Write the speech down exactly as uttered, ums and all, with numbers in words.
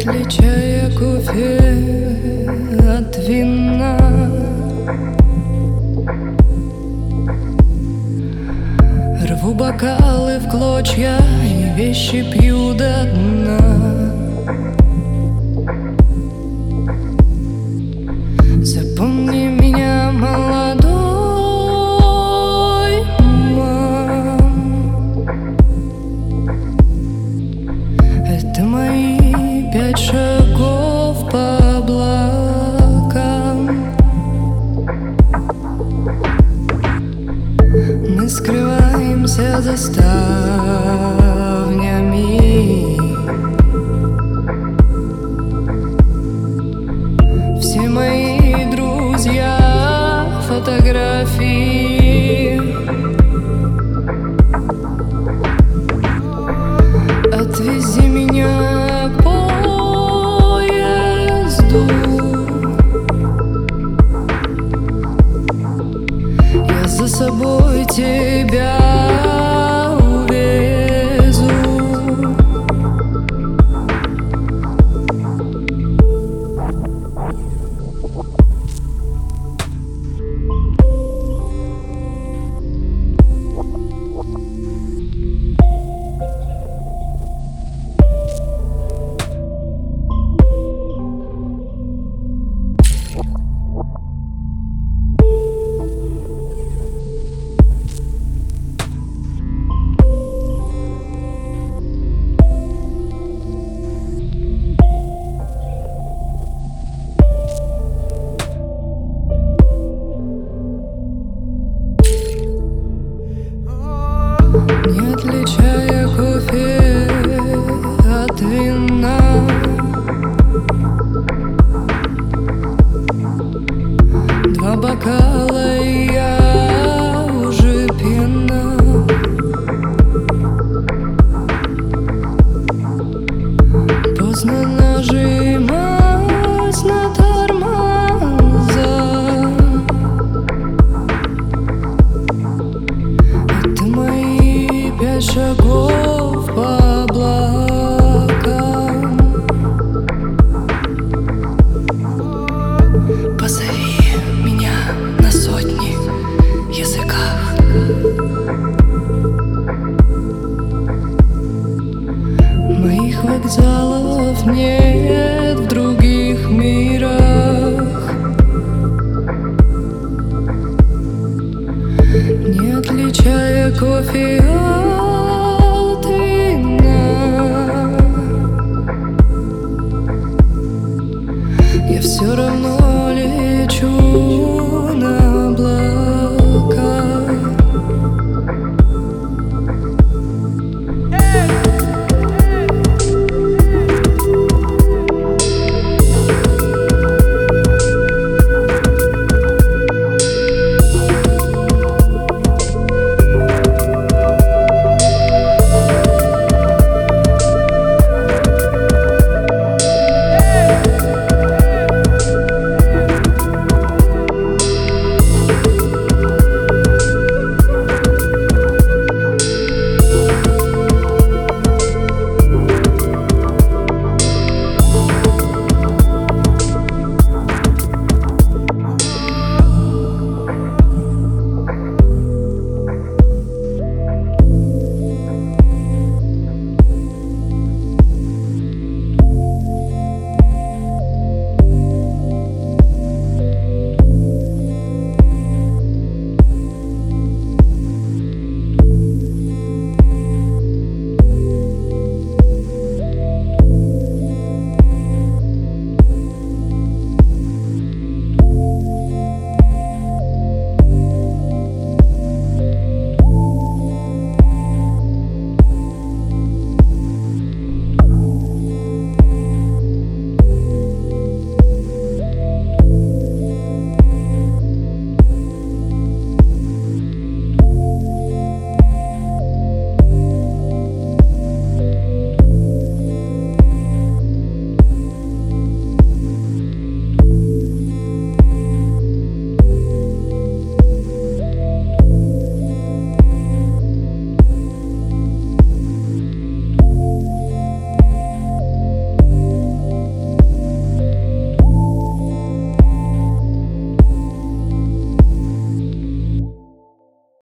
отличая кофе от вина. Рву бокалы в клочья и вещи пью до дна. Запомни меня, молодой мам. Это мои пять шагов по облакам. Мы скрываемся за ставнями. Все мои друзья фотографии. Отвези меня к поезду. Я за собой тебя увезу. Не отличая кофе от вина. Два бокала и я уже пьяна. Поздно нажимать на тормоза. Это мои пять шагов по облакам. Позови меня на сотни языках. Моих вокзалов нет в других мирах. Не отличая кофе